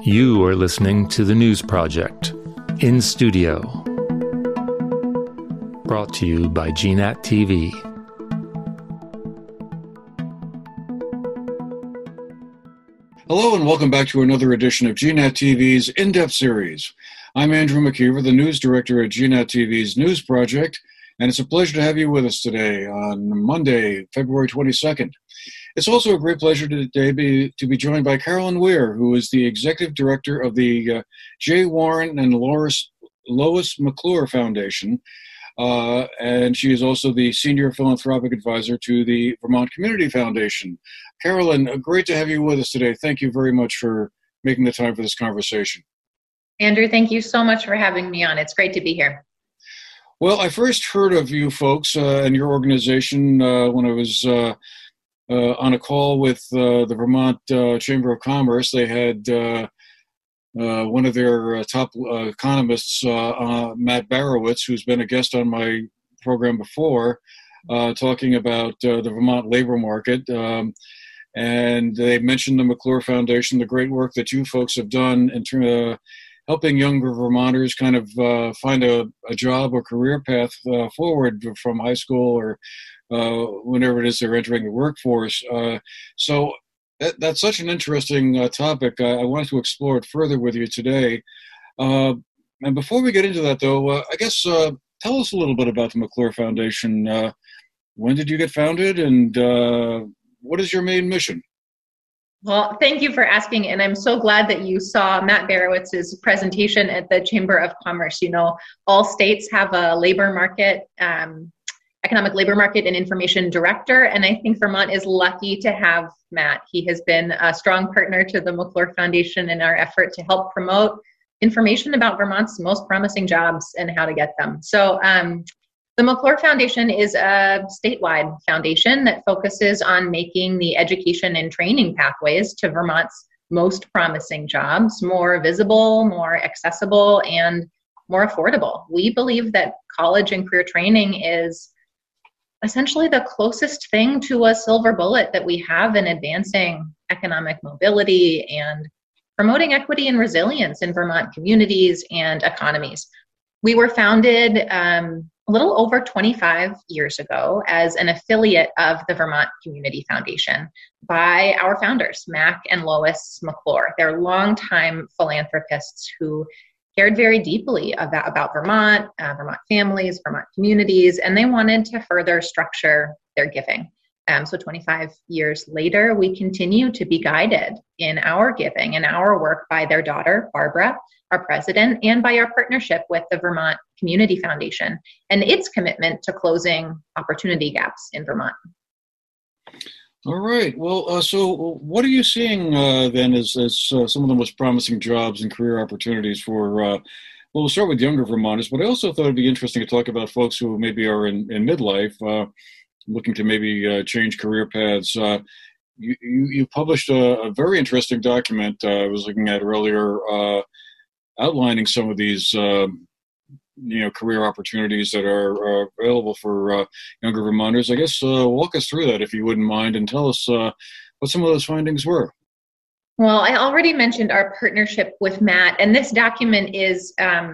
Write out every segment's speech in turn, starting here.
You are listening to The News Project, in studio. Brought to you by GNAT TV. Hello and welcome back to another edition of GNAT TV's In-Depth Series. I'm Andrew McKeever, the news director at GNAT TV's News Project, and it's a pleasure to have you with us today on Monday, February 22nd. It's also a great pleasure today to be joined by Carolyn Weir, who is the executive director of the J. Warren and Lois McClure Foundation, and she is also the senior philanthropic advisor to the Vermont Community Foundation. Carolyn, great to have you with us today. Thank you very much for making the time for this conversation. Andrew, thank you so much for having me on. It's great to be here. Well, I first heard of you folks and your organization when I was on a call with the Vermont Chamber of Commerce. They had one of their top economists, Matt Barowitz, who's been a guest on my program before, talking about the Vermont labor market. And they mentioned the McClure Foundation, the great work that you folks have done in terms of helping younger Vermonters kind of find a job or career path forward from high school or whenever it is they're entering the workforce. So that's such an interesting topic. I wanted to explore it further with you today. And before we get into that, though, I guess tell us a little bit about the McClure Foundation. When did you get founded, and what is your main mission? Well, thank you for asking, and I'm so glad that you saw Matt Barowitz's presentation at the Chamber of Commerce. You know, all states have a labor market, economic labor market and information director, and I think Vermont is lucky to have Matt. He has been a strong partner to the McClure Foundation in our effort to help promote information about Vermont's most promising jobs and how to get them. So the McClure Foundation is a statewide foundation that focuses on making the education and training pathways to Vermont's most promising jobs more visible, more accessible, and more affordable. We believe that college and career training is essentially the closest thing to a silver bullet that we have in advancing economic mobility and promoting equity and resilience in Vermont communities and economies. We were founded a little over 25 years ago as an affiliate of the Vermont Community Foundation by our founders, Mac and Lois McClure. They're longtime philanthropists who cared very deeply about Vermont, Vermont families, Vermont communities, and they wanted to further structure their giving. So 25 years later, we continue to be guided in our giving and our work by their daughter, Barbara, our president, and by our partnership with the Vermont Community Foundation and its commitment to closing opportunity gaps in Vermont. All right. Well, so what are you seeing then as some of the most promising jobs and career opportunities for, well, we'll start with younger Vermonters, but I also thought it'd be interesting to talk about folks who maybe are in midlife, looking to maybe change career paths. You published a very interesting document I was looking at earlier, outlining some of these career opportunities that are available for younger Vermonters. I guess walk us through that if you wouldn't mind, and tell us what some of those findings were. Well, I already mentioned our partnership with Matt, and this document is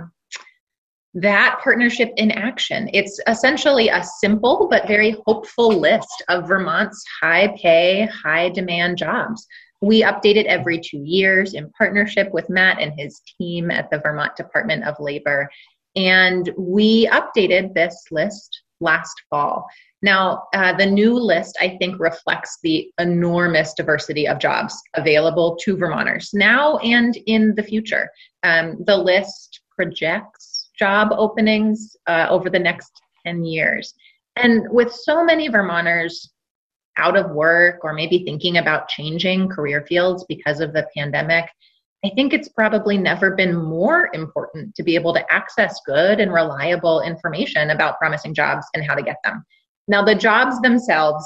that partnership in action. It's essentially a simple but very hopeful list of Vermont's high-pay, high-demand jobs. We update it every 2 years in partnership with Matt and his team at the Vermont Department of Labor. And we updated this list last fall. Now, the new list, I think, reflects the enormous diversity of jobs available to Vermonters now and in the future. The list projects job openings over the next 10 years. And with so many Vermonters out of work or maybe thinking about changing career fields because of the pandemic, I think it's probably never been more important to be able to access good and reliable information about promising jobs and how to get them. Now, the jobs themselves,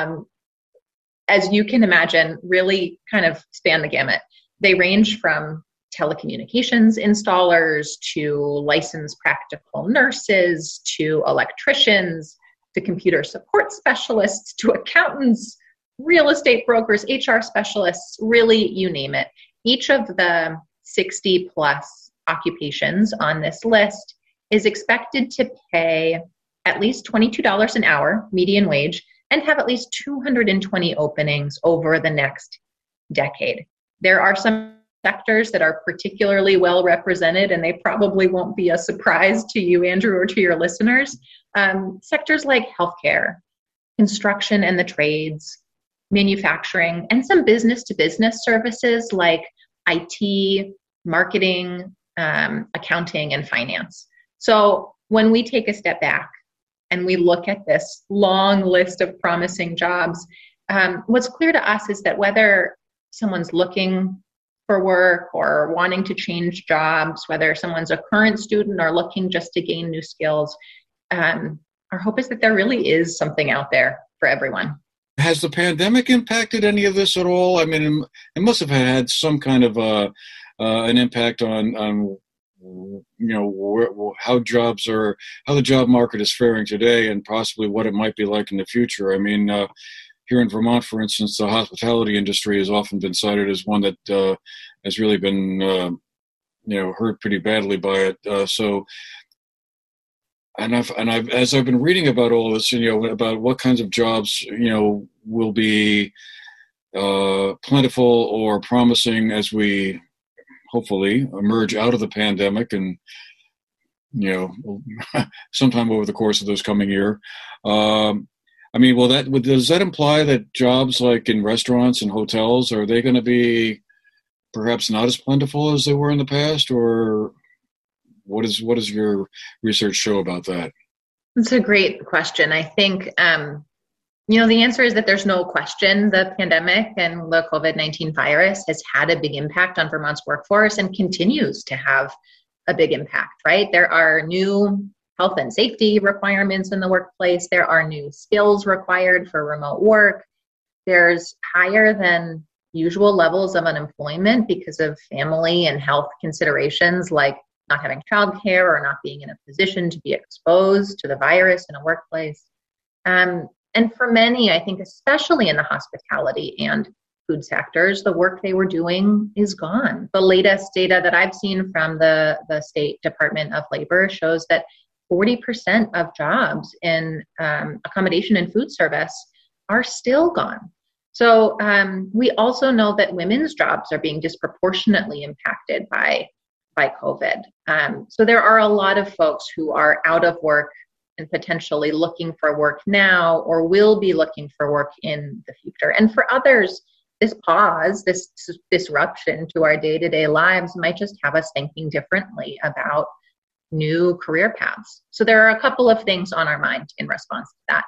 as you can imagine, really kind of span the gamut. They range from telecommunications installers to licensed practical nurses to electricians to computer support specialists to accountants, real estate brokers, HR specialists, really, you name it. Each of the 60 plus occupations on this list is expected to pay at least $22 an hour, median wage, and have at least 220 openings over the next decade. There are some sectors that are particularly well represented, and they probably won't be a surprise to you, Andrew, or to your listeners. Sectors like healthcare, construction and the trades, manufacturing, and some business-to-business services like IT, marketing, accounting, and finance. So when we take a step back and we look at this long list of promising jobs, what's clear to us is that whether someone's looking for work or wanting to change jobs, whether someone's a current student or looking just to gain new skills, our hope is that there really is something out there for everyone. Has the pandemic impacted any of this at all? I mean, it must have had some kind of an impact on how the job market is faring today, and possibly what it might be like in the future. I mean, here in Vermont, for instance, the hospitality industry has often been cited as one that has really been, hurt pretty badly by it. As I've been reading about all this, about what kinds of jobs, will be plentiful or promising as we hopefully emerge out of the pandemic, and sometime over the course of this coming year. Does that imply that jobs like in restaurants and hotels, are they going to be perhaps not as plentiful as they were in the past, or what does your research show about that? That's a great question. I think, the answer is that there's no question the pandemic and the COVID-19 virus has had a big impact on Vermont's workforce and continues to have a big impact, right? There are new health and safety requirements in the workplace. There are new skills required for remote work. There's higher than usual levels of unemployment because of family and health considerations like not having childcare or not being in a position to be exposed to the virus in a workplace. And for many, I think especially in the hospitality and food sectors, the work they were doing is gone. The latest data that I've seen from the State Department of Labor shows that 40% of jobs in accommodation and food service are still gone. So we also know that women's jobs are being disproportionately impacted by COVID. So there are a lot of folks who are out of work and potentially looking for work now or will be looking for work in the future. And for others, this pause, this disruption to our day-to-day lives might just have us thinking differently about new career paths. So there are a couple of things on our mind in response to that.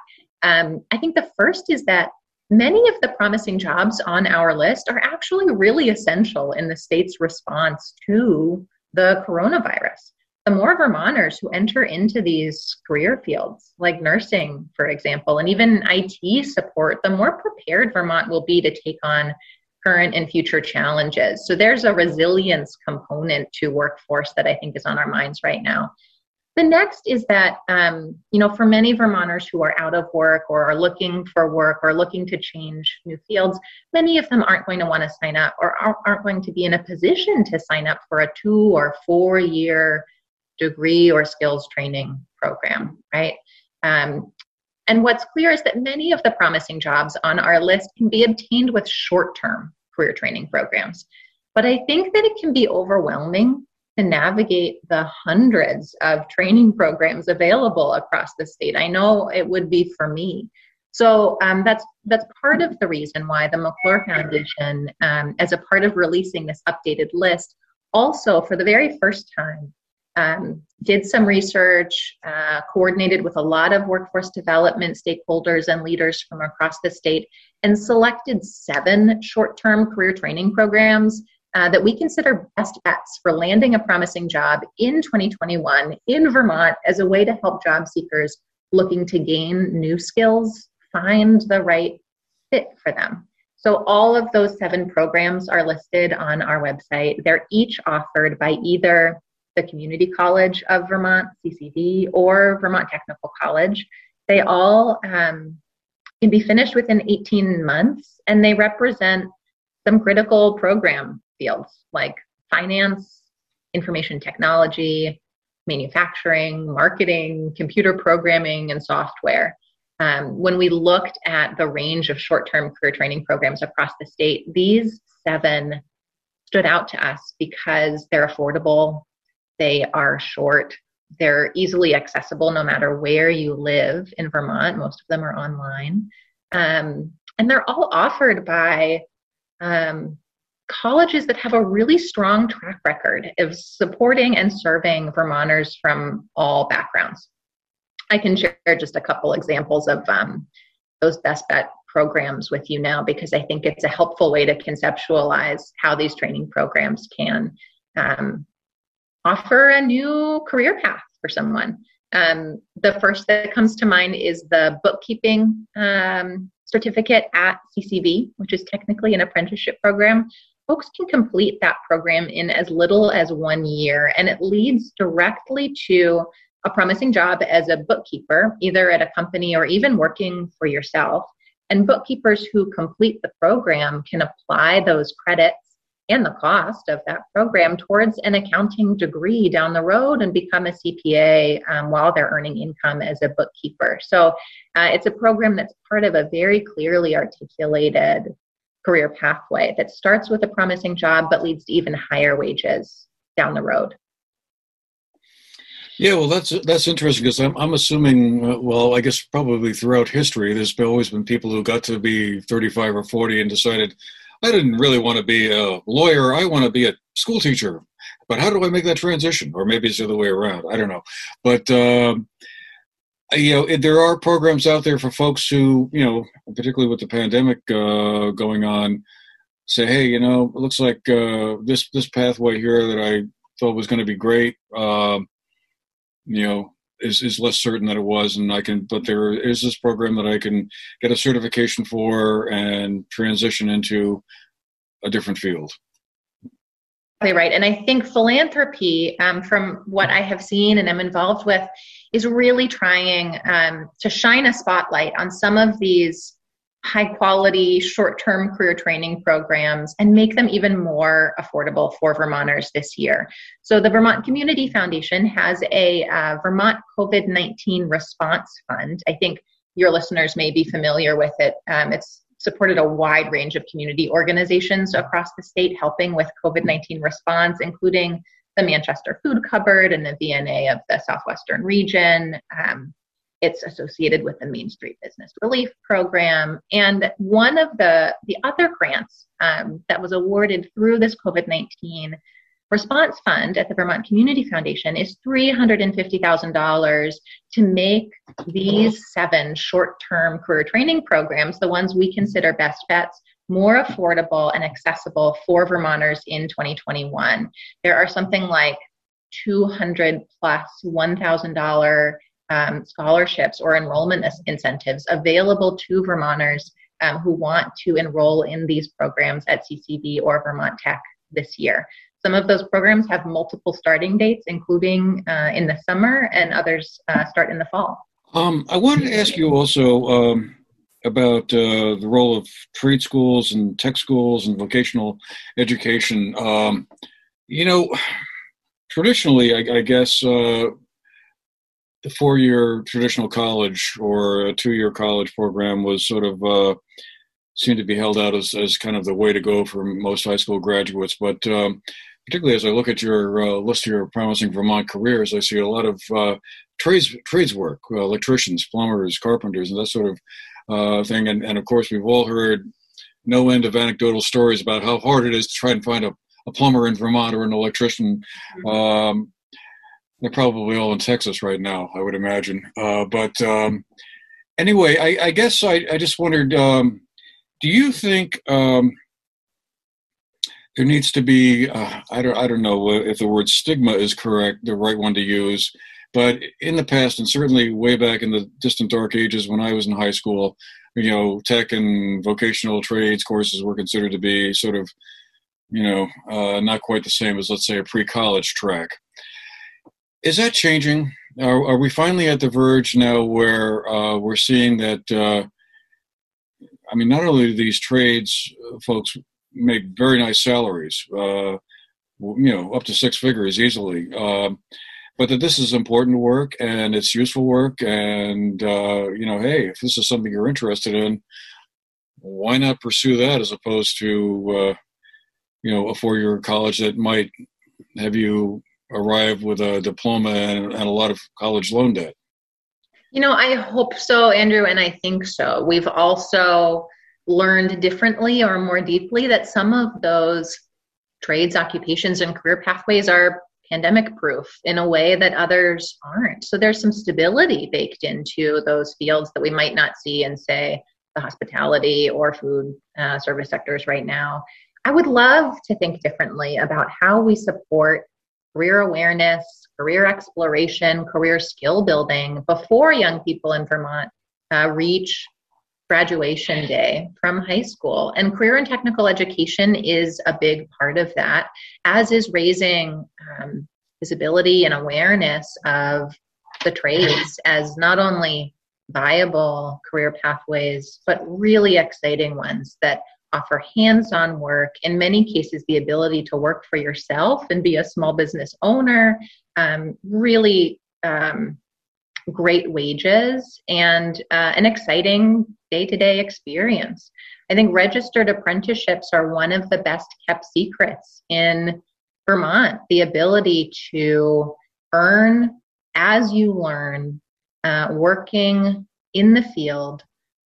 I think the first is that many of the promising jobs on our list are actually really essential in the state's response to the coronavirus. The more Vermonters who enter into these career fields, like nursing, for example, and even IT support, the more prepared Vermont will be to take on current and future challenges. So there's a resilience component to workforce that I think is on our minds right now. The next is that, for many Vermonters who are out of work or are looking for work or looking to change new fields, many of them aren't going to want to sign up or aren't going to be in a position to sign up for a 2 or 4 year degree or skills training program, right? And what's clear is that many of the promising jobs on our list can be obtained with short-term career training programs. But I think that it can be overwhelming to navigate the hundreds of training programs available across the state. I know it would be for me. So that's part of the reason why the McClure Foundation, as a part of releasing this updated list, also for the very first time, did some research, coordinated with a lot of workforce development stakeholders and leaders from across the state, and selected 7 short-term career training programs that we consider best bets for landing a promising job in 2021 in Vermont as a way to help job seekers looking to gain new skills find the right fit for them. So all of those 7 programs are listed on our website. They're each offered by either the Community College of Vermont, CCV, or Vermont Technical College. They all can be finished within 18 months, and they represent some critical program fields like finance, information technology, manufacturing, marketing, computer programming, and software. When we looked at the range of short-term career training programs across the state, these 7 stood out to us because they're affordable, they are short, they're easily accessible no matter where you live in Vermont. Most of them are online. And they're all offered by colleges that have a really strong track record of supporting and serving Vermonters from all backgrounds. I can share just a couple examples of those best bet programs with you now, because I think it's a helpful way to conceptualize how these training programs can offer a new career path for someone. The first that comes to mind is the bookkeeping certificate at CCV, which is technically an apprenticeship program. Folks can complete that program in as little as 1 year, and it leads directly to a promising job as a bookkeeper, either at a company or even working for yourself. And bookkeepers who complete the program can apply those credits and the cost of that program towards an accounting degree down the road and become a CPA while they're earning income as a bookkeeper. So it's a program that's part of a very clearly articulated career pathway that starts with a promising job but leads to even higher wages down the road. Yeah, well, that's interesting, because I'm assuming, well, I guess probably throughout history, there's always been people who got to be 35 or 40 and decided, I didn't really want to be a lawyer, I want to be a school teacher. But how do I make that transition? Or maybe it's the other way around. I don't know. But, there are programs out there for folks who, particularly with the pandemic going on, say, hey, it looks like this pathway here that I thought was going to be great, is less certain than it was, but there is this program that I can get a certification for and transition into a different field. Right. And I think philanthropy, from what I have seen and am involved with, is really trying to shine a spotlight on some of these high quality short-term career training programs and make them even more affordable for Vermonters this year. So the Vermont Community Foundation has a Vermont COVID-19 Response Fund. I think your listeners may be familiar with it. It's supported a wide range of community organizations across the state helping with COVID-19 response, including the Manchester Food Cupboard and the VNA of the Southwestern region. It's associated with the Main Street Business Relief Program. And one of the other grants that was awarded through this COVID-19 Response Fund at the Vermont Community Foundation is $350,000 to make these 7 short-term career training programs, the ones we consider best bets, more affordable and accessible for Vermonters in 2021. There are something like 200 plus $1,000 scholarships or enrollment incentives available to Vermonters who want to enroll in these programs at CCV or Vermont Tech this year. Some of those programs have multiple starting dates, including in the summer, and others start in the fall. I wanted to ask you also about the role of trade schools and tech schools and vocational education. Traditionally, I guess, the 4-year traditional college or a 2-year college program was sort of seemed to be held out as kind of the way to go for most high school graduates. But particularly as I look at your list here of promising Vermont careers, I see a lot of trades work, electricians, plumbers, carpenters, and that sort of thing. And of course, we've all heard no end of anecdotal stories about how hard it is to try and find a plumber in Vermont or an electrician. They're probably all in Texas right now, I would imagine. But anyway, I guess I just wondered, do you think there needs to be, I don't know if the word stigma is correct, the right one to use, but in the past, and certainly way back in the distant dark ages when I was in high school, tech and vocational trades courses were considered to be sort of, not quite the same as, let's say, a pre-college track. Is that changing? Are we finally at the verge now where we're seeing that, not only do these trades folks make very nice salaries, up to six figures easily. But that this is important work and it's useful work, and hey, if this is something you're interested in, why not pursue that as opposed to a four-year college that might have you arrive with a diploma and a lot of college loan debt? I hope so, Andrew, and I think so. We've also learned differently or more deeply that some of those trades, occupations, and career pathways are pandemic proof in a way that others aren't. So there's some stability baked into those fields that we might not see in, say, the hospitality or food service sectors right now. I would love to think differently about how we support career awareness, career exploration, career skill building before young people in Vermont reach graduation day from high school. And career and technical education is a big part of that, as is raising visibility and awareness of the trades as not only viable career pathways, but really exciting ones that offer hands-on work, in many cases the ability to work for yourself and be a small business owner, really great wages, and an exciting day-to-day experience. I think registered apprenticeships are one of the best kept secrets in Vermont. The ability to earn as you learn, working in the field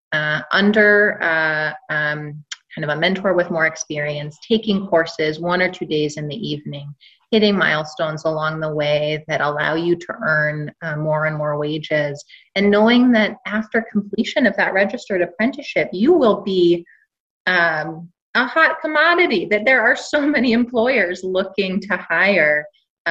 under kind of a mentor with more experience, taking courses 1 or 2 days in the evening, hitting milestones along the way that allow you to earn more and more wages, and knowing that after completion of that registered apprenticeship, you will be a hot commodity, that there are so many employers looking to hire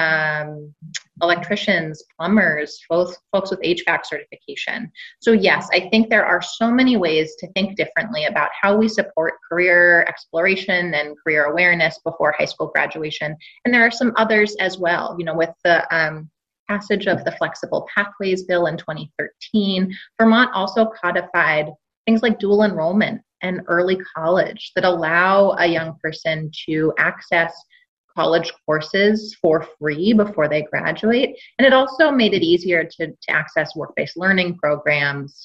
electricians, plumbers, folks with HVAC certification. So yes, I think there are so many ways to think differently about how we support career exploration and career awareness before high school graduation. And there are some others as well. With the passage of the Flexible Pathways Bill in 2013, Vermont also codified things like dual enrollment and early college that allow a young person to access college courses for free before they graduate. And it also made it easier to access work-based learning programs.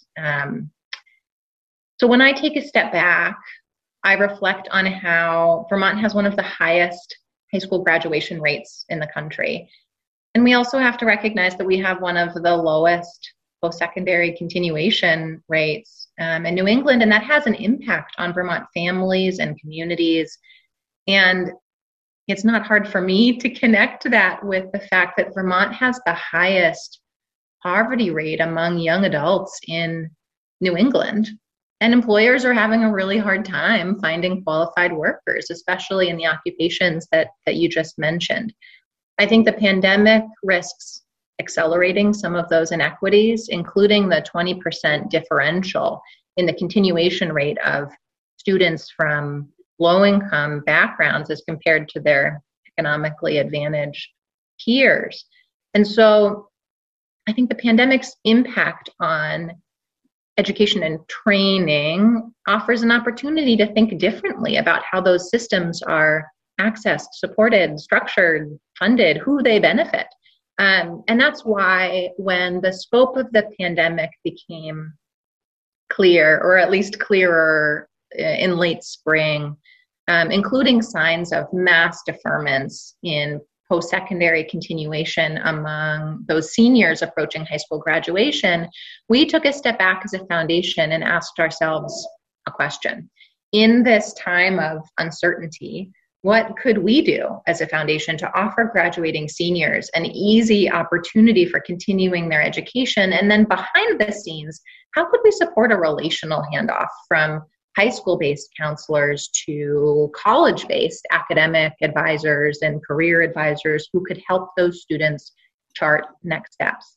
So when I take a step back, I reflect on how Vermont has one of the highest high school graduation rates in the country. And we also have to recognize that we have one of the lowest post-secondary continuation rates in New England, and that has an impact on Vermont families and communities. And it's not hard for me to connect that with the fact that Vermont has the highest poverty rate among young adults in New England. And employers are having a really hard time finding qualified workers, especially in the occupations that you just mentioned. I think the pandemic risks accelerating some of those inequities, including the 20% differential in the continuation rate of students from low-income backgrounds as compared to their economically advantaged peers. And so I think the pandemic's impact on education and training offers an opportunity to think differently about how those systems are accessed, supported, structured, funded, who they benefit. And that's why when the scope of the pandemic became clear, or at least clearer in late spring, including signs of mass deferments in post-secondary continuation among those seniors approaching high school graduation, we took a step back as a foundation and asked ourselves a question. In this time of uncertainty, what could we do as a foundation to offer graduating seniors an easy opportunity for continuing their education? And then behind the scenes, how could we support a relational handoff from high school-based counselors to college-based academic advisors and career advisors who could help those students chart next steps?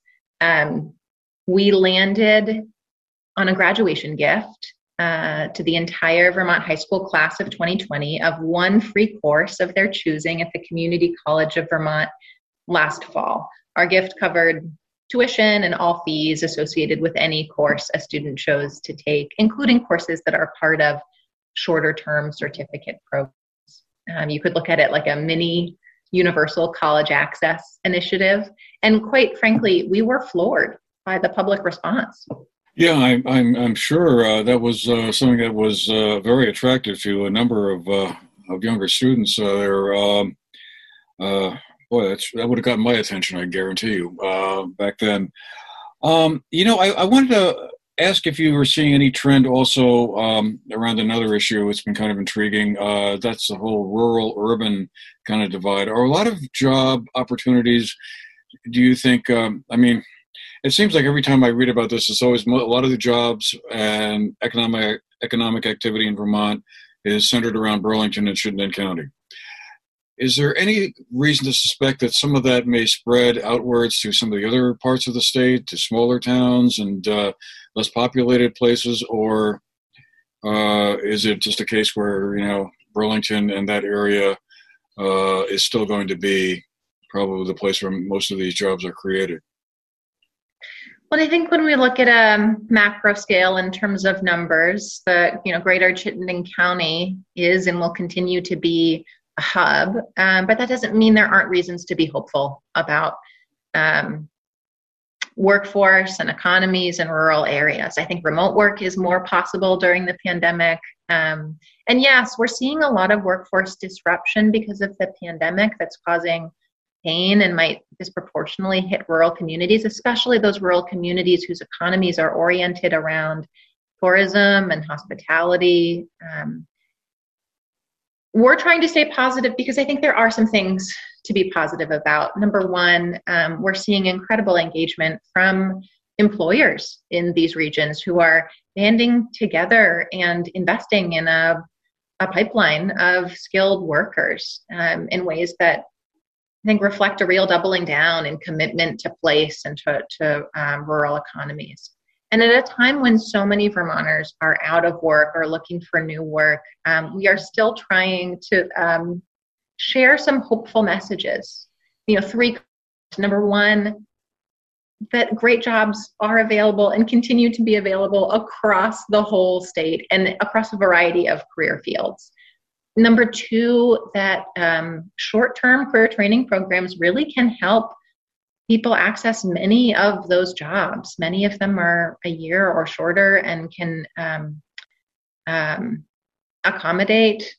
We landed on a graduation gift to the entire Vermont high school class of 2020 of one free course of their choosing at the Community College of Vermont last fall. Our gift covered tuition and all fees associated with any course a student chose to take, including courses that are part of shorter term certificate programs. You could look at it like a mini universal college access initiative. And quite frankly, we were floored by the public response. Yeah, I'm sure that was something that was very attractive to a number of younger students. Boy, that would have gotten my attention, I guarantee you, back then. I wanted to ask if you were seeing any trend also around another issue. It's been kind of intriguing. That's the whole rural-urban kind of divide. Are a lot of job opportunities, do you think, it seems like every time I read about this, it's always a lot of the jobs and economic activity in Vermont is centered around Burlington and Chittenden County. Is there any reason to suspect that some of that may spread outwards to some of the other parts of the state, to smaller towns and less populated places, or is it just a case where, Burlington and that area is still going to be probably the place where most of these jobs are created? Well, I think when we look at a macro scale in terms of numbers, the greater Chittenden County is and will continue to be a hub, but that doesn't mean there aren't reasons to be hopeful about workforce and economies in rural areas. I think remote work is more possible during the pandemic. And yes, we're seeing a lot of workforce disruption because of the pandemic that's causing pain and might disproportionately hit rural communities, especially those rural communities whose economies are oriented around tourism and hospitality. We're trying to stay positive because I think there are some things to be positive about. Number one, we're seeing incredible engagement from employers in these regions who are banding together and investing in a pipeline of skilled workers in ways that I think reflect a real doubling down in commitment to place and to rural economies. And at a time when so many Vermonters are out of work or looking for new work, we are still trying to share some hopeful messages. Three. Number one, that great jobs are available and continue to be available across the whole state and across a variety of career fields. Number two, that short-term career training programs really can help people access many of those jobs. Many of them are a year or shorter and can accommodate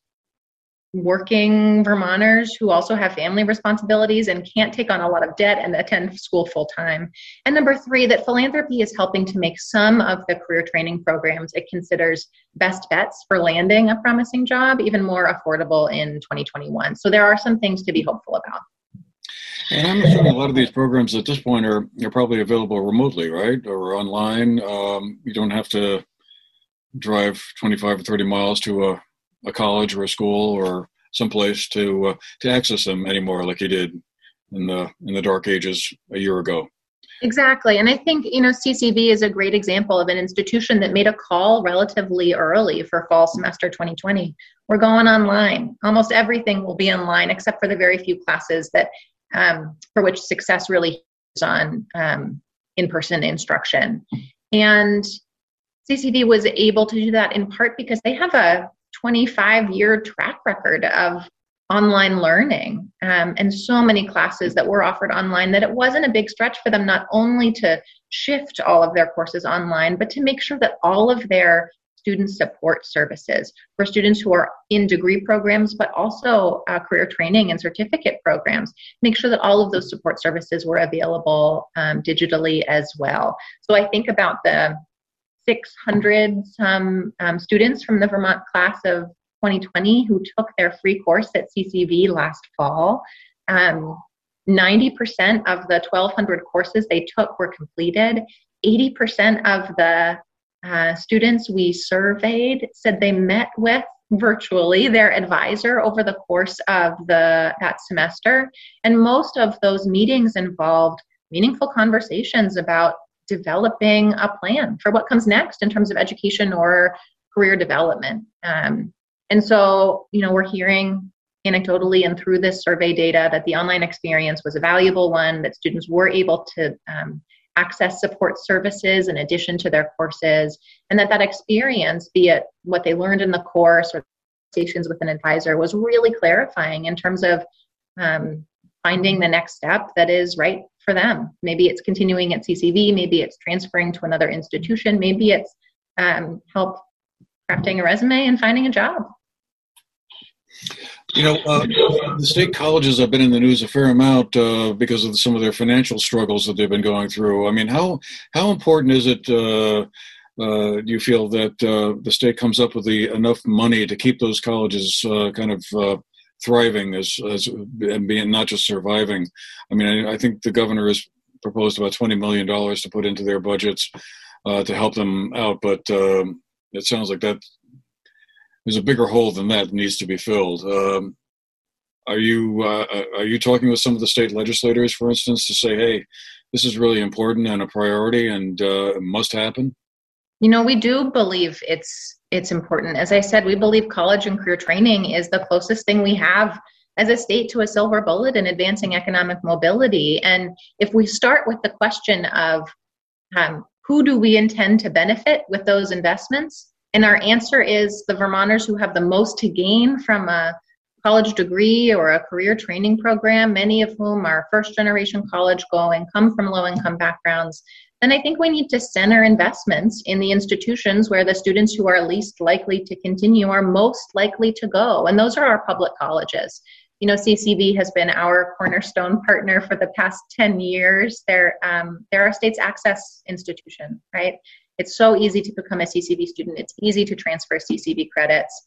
working Vermonters who also have family responsibilities and can't take on a lot of debt and attend school full-time. And number three, that philanthropy is helping to make some of the career training programs it considers best bets for landing a promising job even more affordable in 2021. So there are some things to be hopeful about. And I'm assuming a lot of these programs at this point are probably available remotely, right? Or online. You don't have to drive 25 or 30 miles to a college or a school or someplace to access them anymore, like you did in the dark ages a year ago. Exactly. And I think, CCV is a great example of an institution that made a call relatively early for fall semester 2020. We're going online. Almost everything will be online except for the very few classes that for which success really is on in-person instruction. And CCV was able to do that in part because they have a 25-year track record of online learning and so many classes that were offered online that it wasn't a big stretch for them not only to shift all of their courses online, but to make sure that all of their student support services for students who are in degree programs, but also career training and certificate programs, make sure that all of those support services were available digitally as well. So I think about the 600 students from the Vermont class of 2020 who took their free course at CCV last fall. 90% of the 1,200 courses they took were completed. 80% of the students we surveyed said they met with virtually their advisor over the course of that semester. And most of those meetings involved meaningful conversations about developing a plan for what comes next in terms of education or career development. And so, we're hearing anecdotally and through this survey data that the online experience was a valuable one, that students were able to access support services in addition to their courses, and that experience, be it what they learned in the course or conversations with an advisor, was really clarifying in terms of finding the next step that is right for them. Maybe it's continuing at CCV, maybe it's transferring to another institution, maybe it's help crafting a resume and finding a job. The state colleges have been in the news a fair amount because of some of their financial struggles that they've been going through. I mean, how important is it, do you feel, that the state comes up with enough money to keep those colleges kind of thriving and being not just surviving? I mean, I think the governor has proposed about $20 million to put into their budgets to help them out, but it sounds like that there's a bigger hole than that needs to be filled. Are you talking with some of the state legislators, for instance, to say, hey, this is really important and a priority and it must happen? We do believe it's important. As I said, we believe college and career training is the closest thing we have as a state to a silver bullet in advancing economic mobility. And if we start with the question of who do we intend to benefit with those investments, and our answer is the Vermonters who have the most to gain from a college degree or a career training program, many of whom are first-generation college going, come from low-income backgrounds, then I think we need to center investments in the institutions where the students who are least likely to continue are most likely to go. And those are our public colleges. CCV has been our cornerstone partner for the past 10 years. They're our state's access institution, right? It's so easy to become a CCV student. It's easy to transfer CCV credits.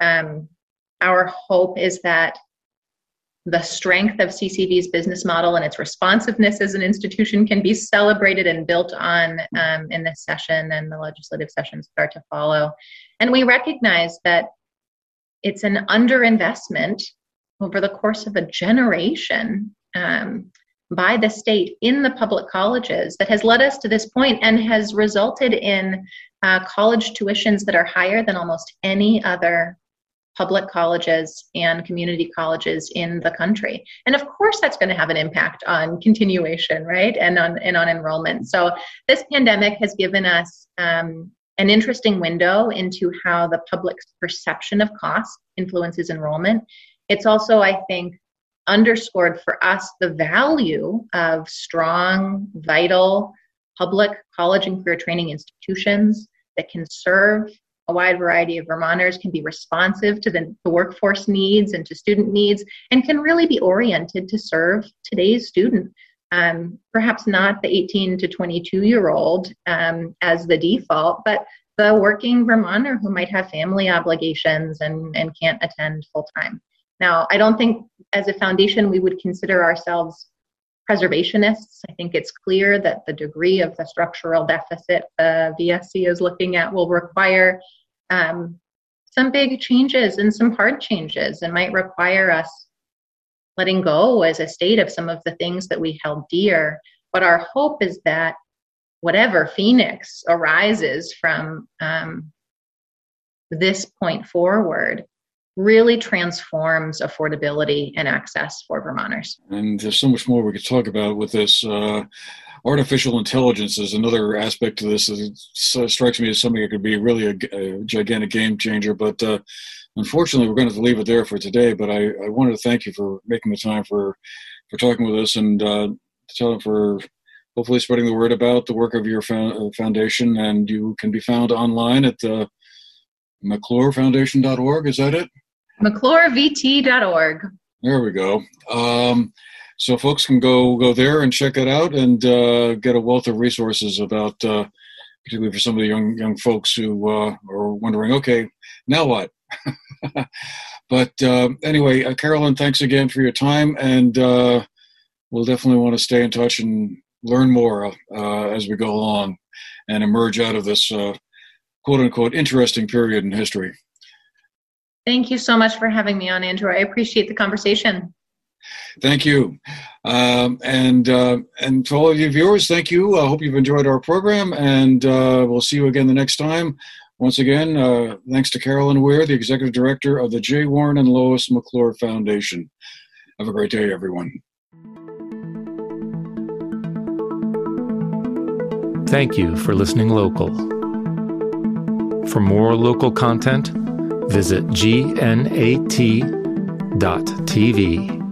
Our hope is that the strength of CCV's business model and its responsiveness as an institution can be celebrated and built on in this session and the legislative sessions start to follow. And we recognize that it's an underinvestment over the course of a generation by the state in the public colleges that has led us to this point and has resulted in college tuitions that are higher than almost any other public colleges and community colleges in the country. And of course, that's going to have an impact on continuation, right? And on enrollment. So this pandemic has given us an interesting window into how the public's perception of cost influences enrollment. It's also, I think, underscored for us the value of strong, vital public college and career training institutions that can serve a wide variety of Vermonters, can be responsive to the workforce needs and to student needs, and can really be oriented to serve today's student. Perhaps not the 18 to 22-year-old as the default, but the working Vermonter who might have family obligations and can't attend full-time. Now, I don't think as a foundation we would consider ourselves preservationists. I think it's clear that the degree of the structural deficit the VSC is looking at will require some big changes and some hard changes, and might require us letting go as a state of some of the things that we held dear. But our hope is that whatever phoenix arises from this point forward really transforms affordability and access for Vermonters. And there's so much more we could talk about with this. Artificial intelligence is another aspect to this. It strikes me as something that could be really a gigantic game changer, but unfortunately we're going to have to leave it there for today. But I wanted to thank you for making the time for talking with us, and for hopefully spreading the word about the work of your foundation. And you can be found online at McClureFoundation.org. Is that it? McClureVT.org. There we go. So folks can go there and check it out and get a wealth of resources about, particularly for some of the young folks who are wondering, okay, now what? But anyway, Carolyn, thanks again for your time, and we'll definitely want to stay in touch and learn more as we go along and emerge out of this quote-unquote interesting period in history. Thank you so much for having me on, Andrew. I appreciate the conversation. Thank you. And to all of you viewers, thank you. I hope you've enjoyed our program, and we'll see you again the next time. Once again, thanks to Carolyn Weir, the Executive Director of the J. Warren and Lois McClure Foundation. Have a great day, everyone. Thank you for listening local. For more local content, visit gnat.tv.